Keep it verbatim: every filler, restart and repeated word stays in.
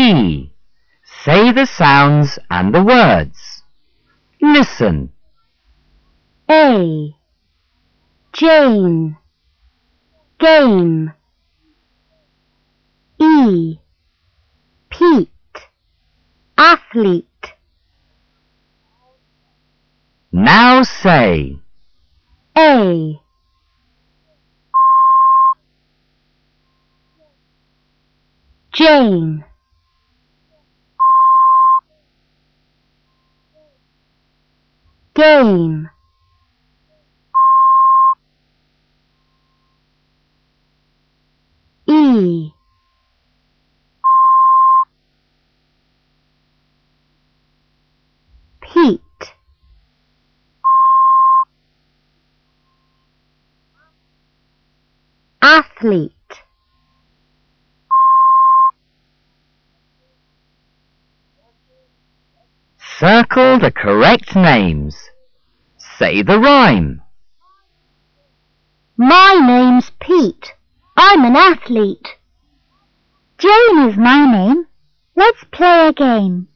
E. Say the sounds and the words. Listen. A. Jane. Game. E. Pete. Athlete. Now say. A. Jane. Game. E. Pete. Athlete. Circle the correct names. Say the rhyme. My name's Pete. I'm an athlete. Jane is my name. Let's play a game.